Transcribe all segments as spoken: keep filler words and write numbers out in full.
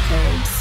Records.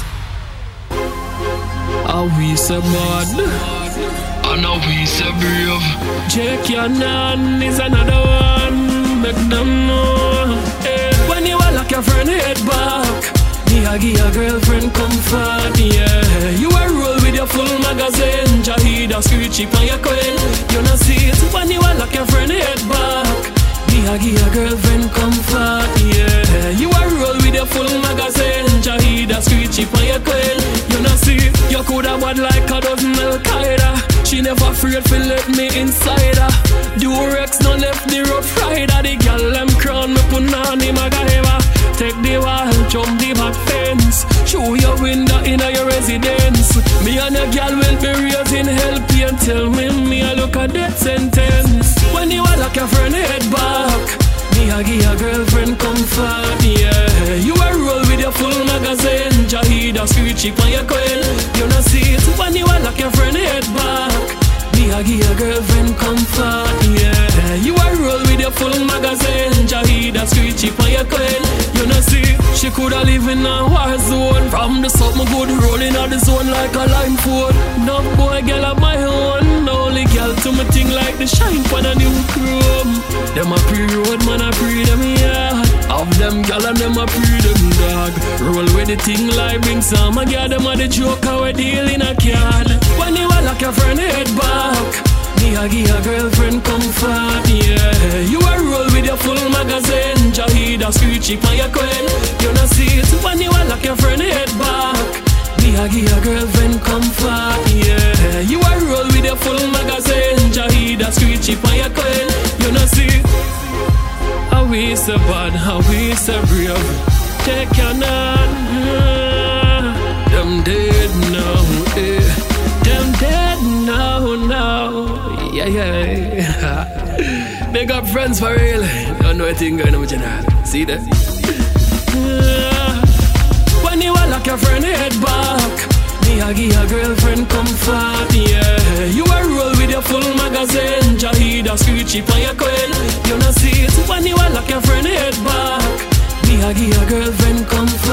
Are we so bad? And are we so brave? Jake Yannon is another one. Make them know. Hey, when you are like your friend head back, me a give your girlfriend comfort, yeah. You a roll with your full magazine, Jahida screechy on your coil. You not see it when you a like your friend head back. Me a give your girlfriend comfort, yeah. You a roll with your full magazine, Jahida screechy on your coil. You not see it, you coulda bad like a dozen Al-Qaeda. She never afraid to let me inside her. Durex no left the rough rider. The girl them crown me put on the MacGyver. Take the wall, jump the back fence. Show your window in your residence. Me and a girl will be raising help you and tell me me a look at that sentence. When you are like your friend head back, me a give your girlfriend comfort, yeah. You a roll with your full magazine, Jahida screechy on your coil. You not see it when you are like your friend head back. Me a give your girlfriend comfort, yeah. You a roll with your full magazine, Jahida screechy on your coil. You know see, she coulda live in a war zone. From the south, my good rolling out the zone like a line phone. No boy, girl of my own. No only girl to me thing like the shine pan a new chrome. Them a pre-road, man a pre them yard. Of them girl and them a pre them dog. Roll with the thing like bring some. I got them a the joker we deal in a card. When you are like your friend head back, me a give your girlfriend comfort, yeah. You a roll with your full magazine, Jahida screechy on your coil. You not see it when you a like your friend head back. Me a give your girlfriend comfort, yeah. You a roll with your full magazine, Jahida screechy on your coil. You not see it. How we so bad, how we so brave. Take your none. Them dead now, eh. Them dead now, now. Yeah, yeah. They got friends for real. Don't know a thing going on with your dad. See that? When you are like your friend head back, me a give your girlfriend comfort, yeah. You a roll with your full magazine, Jahida screechy on your coil. You not see it when you are like your friend head back. Me a give your girlfriend comfort.